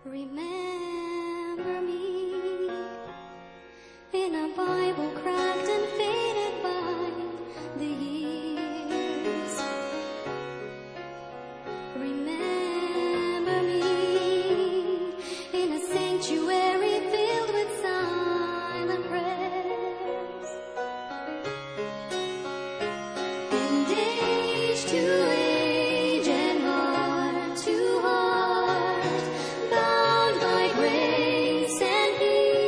Remember me in a Bible cracked and faded by the years. Remember me in a sanctuary filled with silent prayers. And age to age and heart to heart, bound by grace and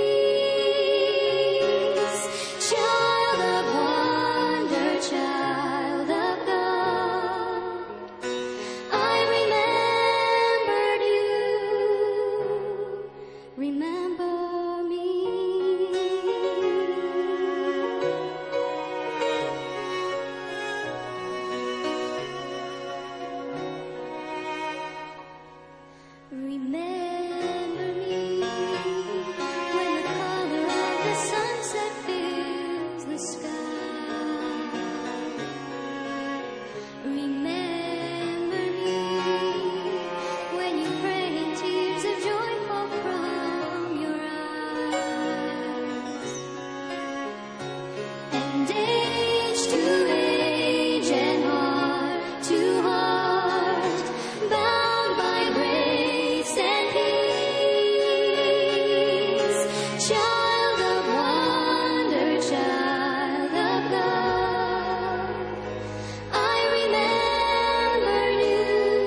peace. Child of wonder, child of God, I remembered you. Remember me. Remember me when the color of the sunset fills the sky. Remember me when you pray and tears of joy fall from your eyes. And age to age and heart to heart, bound by grace and peace. Child of wonder, child of God, I remember you.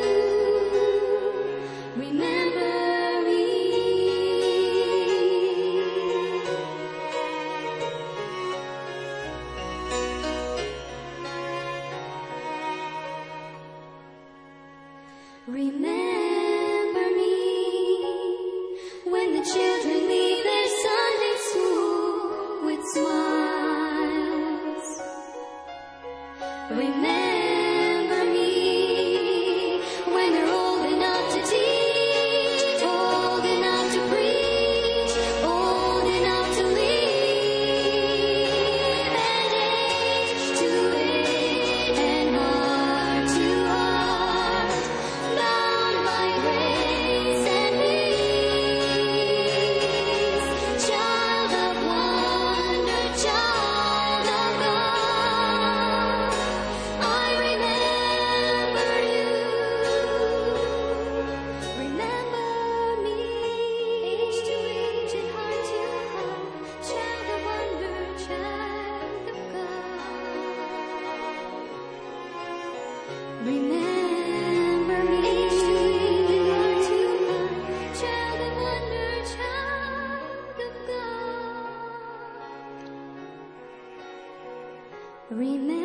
Remember me. Remember me when the children leave their Sunday school with smiles. Remember me when they're old enough to teach, old enough to preach, old enough to lead. And age to age and heart to heart, bound by grace and peace. Child of wonder, child of God, I remember you. Remember me. Age to age and heart to heart, child of wonder, child of God. Remember me. Age to age and heart to heart, child of wonder, child of God. Remember